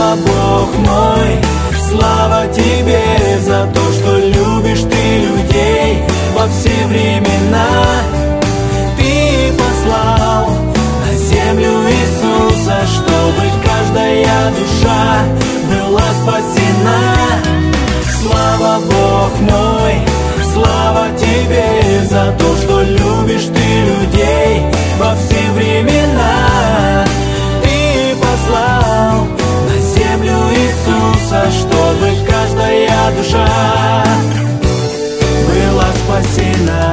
Слава, Бог мой, слава Тебе за то, что любишь Ты людей во все времена. Ты послал на землю Иисуса, чтобы каждая душа была спасена. Слава, Бог мой, слава Тебе за то, что любишь Ты людей во все времена. Ты послал на землю Иисуса, чтобы каждая душа была спасена.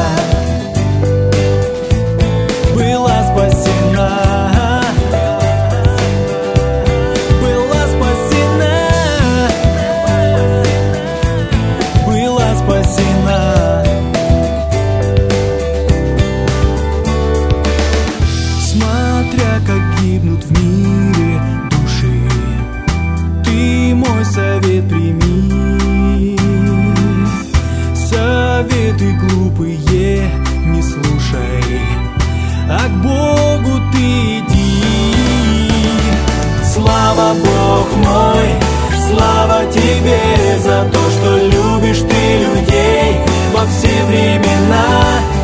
Была спасена. Была спасена. Была спасена. Смотря как гибнут в мире души, Ты мой совет прими. Советы глупые не слушай, а к Богу ты иди. Слава, Бог мой, слава Тебе за то, что любишь Ты людей во все времена.